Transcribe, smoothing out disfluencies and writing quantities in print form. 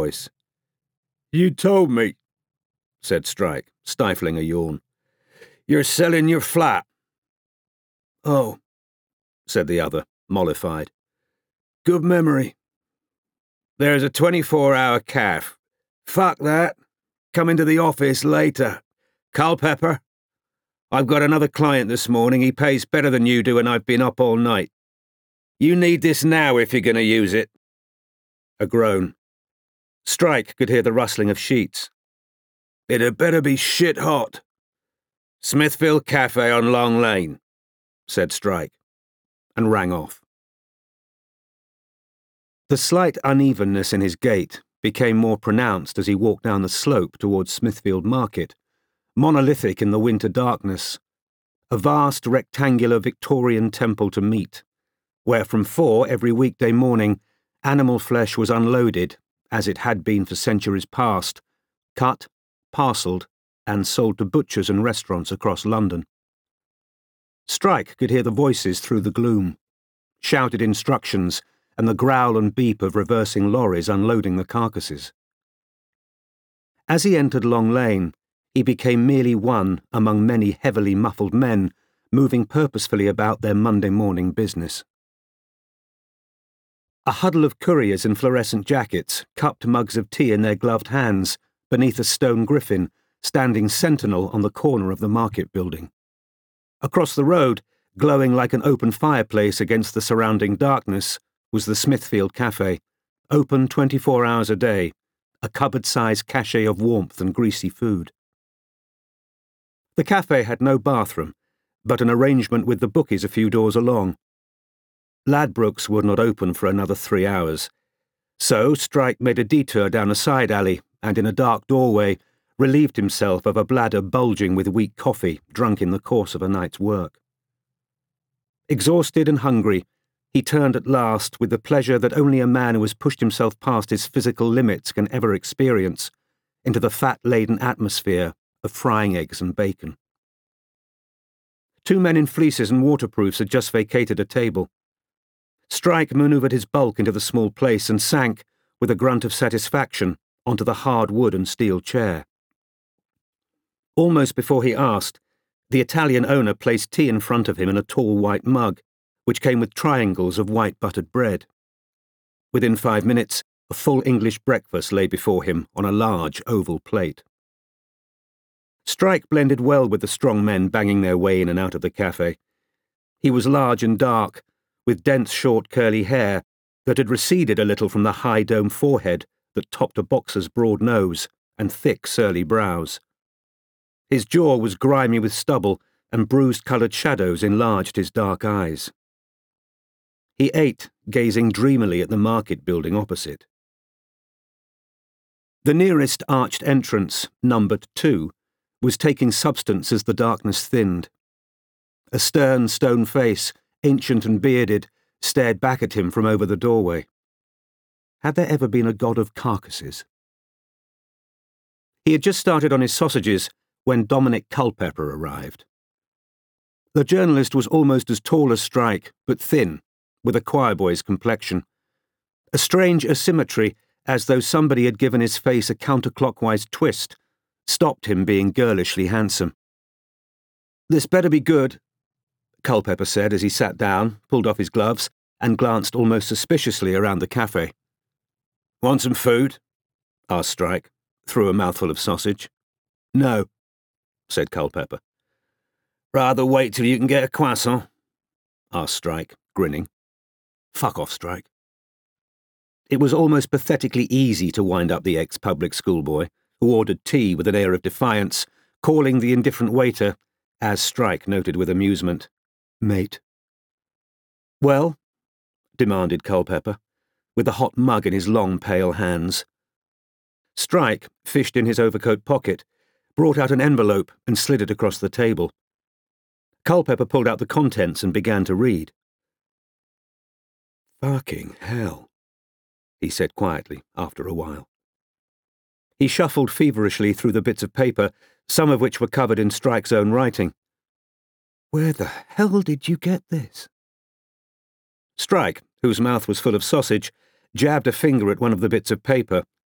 voice. "You told me," said Strike, stifling a yawn. "You're selling your flat." "Oh," said the other, mollified. "Good memory. There's a 24-hour calf. Fuck that. Come into the office later. Culpepper. I've got another client this morning. He pays better than you do and I've been up all night. You need this now if you're going to use it." A groan. Strike could hear the rustling of sheets. "It had better be shit hot." "Smithfield Cafe on Long Lane," said Strike, and rang off. The slight unevenness in his gait became more pronounced as he walked down the slope towards Smithfield Market, monolithic in the winter darkness, a vast rectangular Victorian temple to meet, where from 4 every weekday morning animal flesh was unloaded, as it had been for centuries past, cut, parcelled, and sold to butchers and restaurants across London. Strike could hear the voices through the gloom, shouted instructions, and the growl and beep of reversing lorries unloading the carcasses. As he entered Long Lane, he became merely one among many heavily muffled men moving purposefully about their Monday morning business. A huddle of couriers in fluorescent jackets, cupped mugs of tea in their gloved hands, beneath a stone griffin, standing sentinel on the corner of the market building. Across the road, glowing like an open fireplace against the surrounding darkness, was the Smithfield Cafe, open 24 hours a day, a cupboard-sized cache of warmth and greasy food. The cafe had no bathroom, but an arrangement with the bookies a few doors along. Ladbrokes would not open for another 3 hours, so Strike made a detour down a side alley and in a dark doorway relieved himself of a bladder bulging with weak coffee drunk in the course of a night's work. Exhausted and hungry, he turned at last with the pleasure that only a man who has pushed himself past his physical limits can ever experience, into the fat-laden atmosphere of frying eggs and bacon. 2 men in fleeces and waterproofs had just vacated a table. Strike manoeuvred his bulk into the small place and sank, with a grunt of satisfaction, onto the hard wood and steel chair. Almost before he asked, the Italian owner placed tea in front of him in a tall white mug, which came with triangles of white buttered bread. Within 5 minutes, a full English breakfast lay before him on a large oval plate. Strike blended well with the strong men banging their way in and out of the cafe. He was large and dark, with dense short curly hair that had receded a little from the high dome forehead that topped a boxer's broad nose and thick surly brows. His jaw was grimy with stubble, and bruised-coloured shadows enlarged his dark eyes. He ate, gazing dreamily at the market building opposite. The nearest arched entrance, numbered 2, was taking substance as the darkness thinned. A stern stone face, ancient and bearded, stared back at him from over the doorway. Had there ever been a god of carcasses? He had just started on his sausages when Dominic Culpepper arrived. The journalist was almost as tall as Strike, but thin, with a choirboy's complexion. A strange asymmetry, as though somebody had given his face a counterclockwise twist, stopped him being girlishly handsome. "This better be good," Culpepper said as he sat down, pulled off his gloves, and glanced almost suspiciously around the cafe. "Want some food?" asked Strike, through a mouthful of sausage. "No," said Culpepper. "Rather wait till you can get a croissant?" asked Strike, grinning. "Fuck off, Strike." It was almost pathetically easy to wind up the ex-public schoolboy, who ordered tea with an air of defiance, calling the indifferent waiter, as Strike noted with amusement, "mate." "Well?" demanded Culpepper, with the hot mug in his long, pale hands. Strike fished in his overcoat pocket, brought out an envelope and slid it across the table. Culpepper pulled out the contents and began to read. "Fucking hell," he said quietly after a while. He shuffled feverishly through the bits of paper, some of which were covered in Strike's own writing. "Where the hell did you get this?" Strike, whose mouth was full of sausage, jabbed a finger at one of the bits of paper